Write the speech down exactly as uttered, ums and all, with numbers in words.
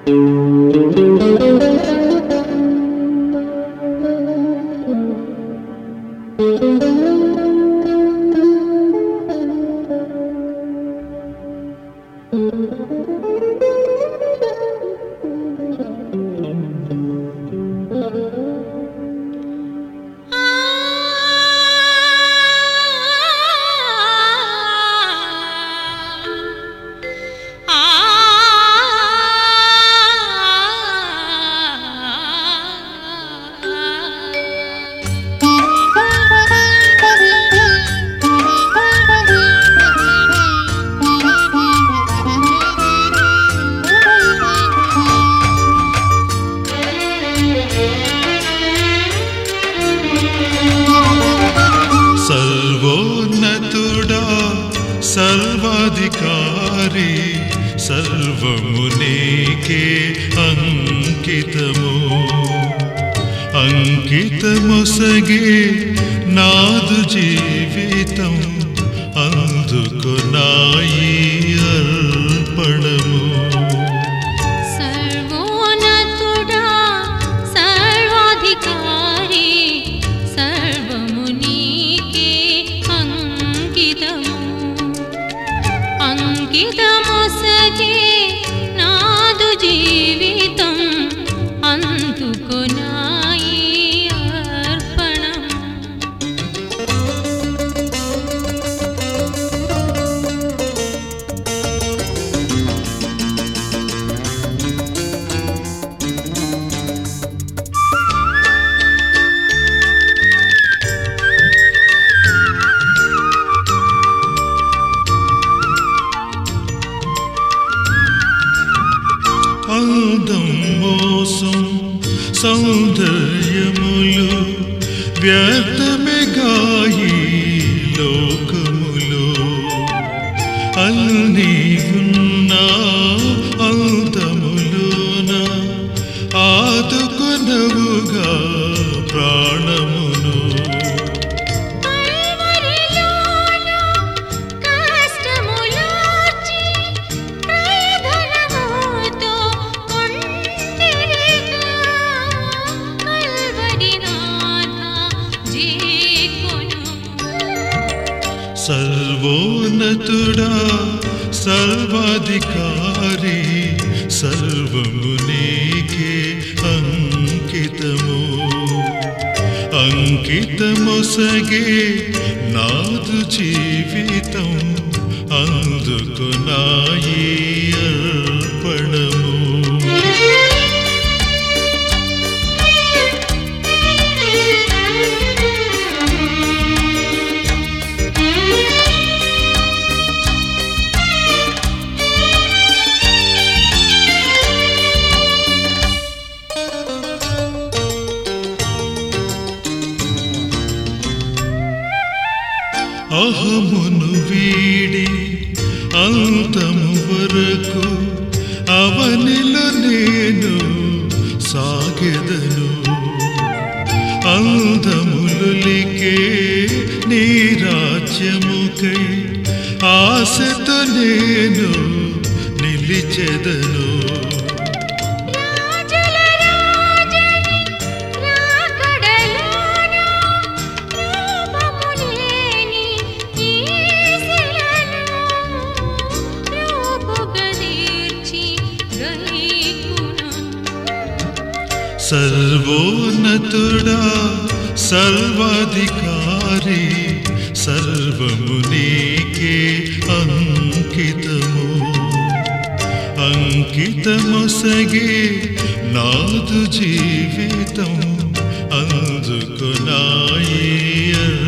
సర్వోన్నతుడా సర్వాధికారి సర్వము నీకే అంకితము అంకితమొసగే నాదు జీవితం అందుకు నాయి అర్పణము. సర్వోన్నతుడా సర్వాధికారి సర్వము నీకే అంకితము అంకితమొసగే నాదు జీవితం అందుకు నాయి అర్పణము. అందం మోసం సౌందర్యములు వ్యర్థమే గాయి లోకములు అన్ని ఉన్నా అంతములోన ఆదుకొనవుగా ప్రాణమును. సర్వోన్నతుడా సర్వాధికారి సర్వము నీకే అంకితము అంకితమొసగే నాదు జీవితం అందుకు నాయి అర్పణము. అహమును వీడి అంతము వరకు అవనిలో నేను సాగెదను అందములులికే నీ రాజ్యముకై ఆశతో నేను నిలిచెదను. సర్వోన్నతుడా సర్వాధికారి సర్వము నీకే అంకితము అంకితమొసగే నాదు జీవితం అందుకు నాయి